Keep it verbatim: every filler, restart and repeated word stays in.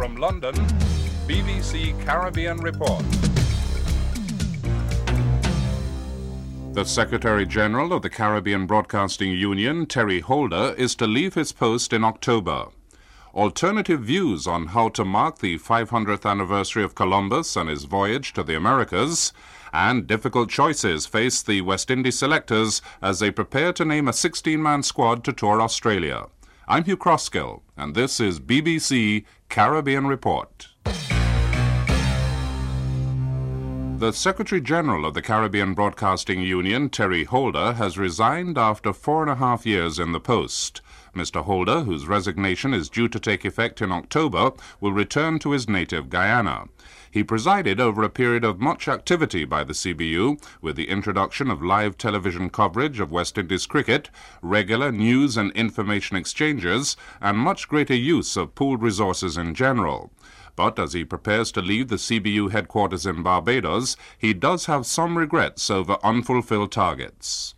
From London, B B C Caribbean Report. The Secretary-General of the Caribbean Broadcasting Union, Terry Holder, is to leave his post in October. Alternative views on how to mark the five hundredth anniversary of Columbus and his voyage to the Americas, and difficult choices face the West Indies selectors as they prepare to name a sixteen-man squad to tour Australia. I'm Hugh Crossgill, and this is B B C Caribbean Report. The Secretary-General of the Caribbean Broadcasting Union, Terry Holder, has resigned after four and a half years in the post. Mister Holder, whose resignation is due to take effect in October, will return to his native Guyana. He presided over a period of much activity by the C B U, with the introduction of live television coverage of West Indies cricket, regular news and information exchanges, and much greater use of pooled resources in general. But as he prepares to leave the C B U headquarters in Barbados, he does have some regrets over unfulfilled targets.